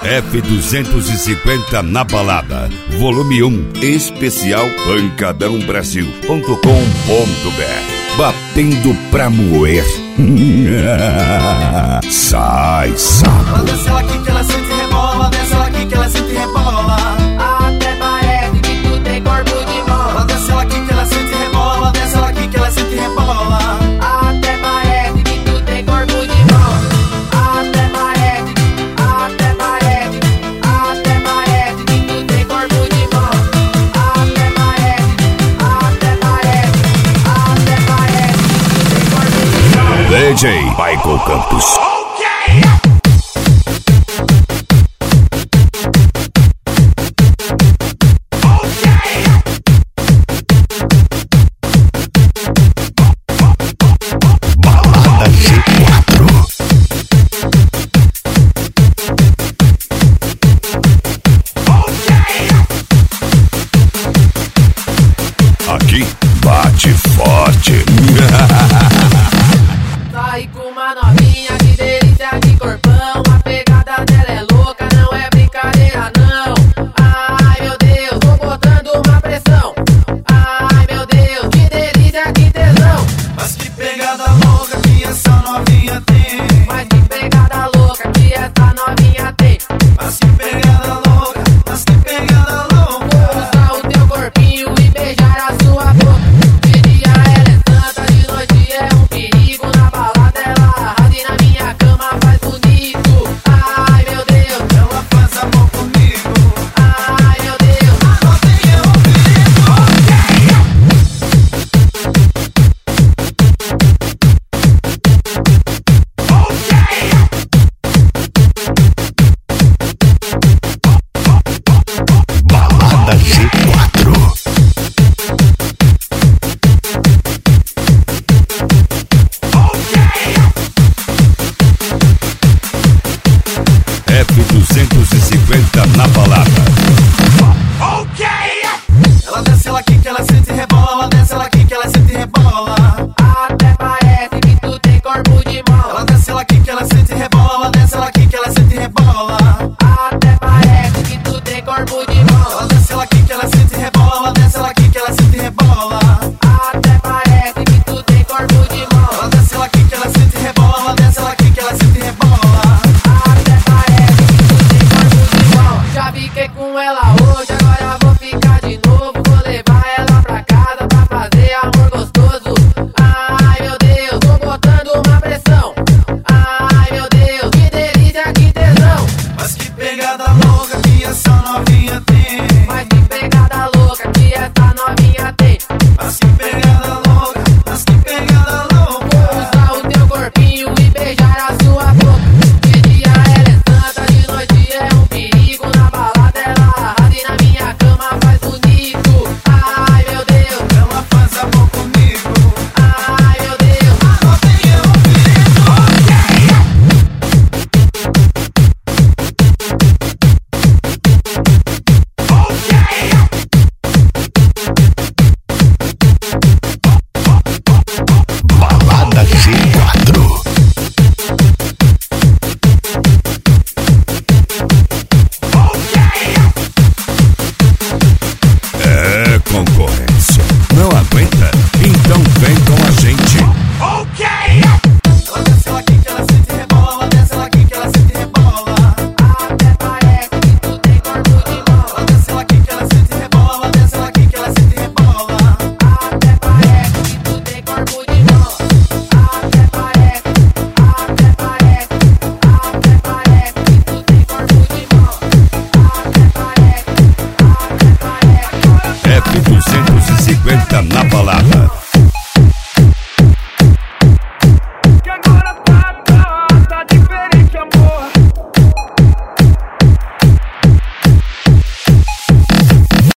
F250 na balada, volume 1, especial pancadãobrasil.com.br. Batendo pra moer. Sai, saco. Desce ela aqui que ela sente e rebola, desce ela aqui que ela sente e rebola. Até parece que tu tem corpo de mola. Desce ela aqui que ela sente e rebola, desce ela aqui que ela sente e rebola. Até parece que tu tem corpo de mola. Até parece que tu tem corpo de mola. Até parece que tu tem corpo de mola. DJ Michael Campos. Aqui bate forte. Sai com uma novinha, que delícia de corpão. A pegada dela é louca, não é brincadeira não. Ai meu Deus, tô botando uma pressão. Ai meu Deus, que delícia, que tesão. Mas que pegada louca que essa novinha tem. Mas que pegada louca que essa novinha tem. Mas que pegada louca, mas que pegada louca. Vou usar o teu corpinho e beijar a sua boca. De dia ela é santa, de noite é um perigo. Na balada ela arrasa e na minha cama faz bonito. Ai meu Deus, ela faz amor comigo. Ai meu Deus, a novinha é um perigo. Balada G4. F250 na balada. Ela desce ela aqui que ela sente e rebola, desce ela aqui que ela sente e rebola. Até parece que tu tem corpo de mola. Ela desce ela aqui que ela sente e rebola, desce ela aqui que ela sente e rebola. Até parece que tu tem corpo de mola. Ela desce ela aqui que ela sente e rebola, desce ela aqui que ela sente e rebola. Até parece que tu tem corpo de mola. Ela desce ela aqui que ela sente e rebola, desce ela aqui que ela sente e rebola. Até parece que tu tem corpo de mola. Já fiquei com ela hoje, agora vou ficar de novo. Vou levar ela pra casa pra fazer amor gostoso. Ai meu Deus, tô botando uma pressão. Ai meu Deus, que delícia, que tesão. Mas que pegada louca que essa novinha tem. Mas que pegada louca que essa novinha tem. Mas que pegada louca, mas que pegada louca. Vou usar o teu corpinho e beijar a sua boca. De dia ela é santa, de noite é um perigo. Na balada ela arrasa e na minha cama faz bonito. Ai meu Deus, ela faz amor comigo. Ai meu Deus, a novinha é um perigo. Balada G4. É concorrência. Não aguenta? Então vem com a gente. Ela desce ela aqui que ela sente e rebola, desce ela aqui que ela sente e rebola. Até parece que tu tem corpo de mola. Ela desce ela aqui que ela sente e rebola, desce ela aqui que ela sente e rebola. Até parece que tu tem corpo de mola. Até parece que tu tem corpo de mola. F250 na balada.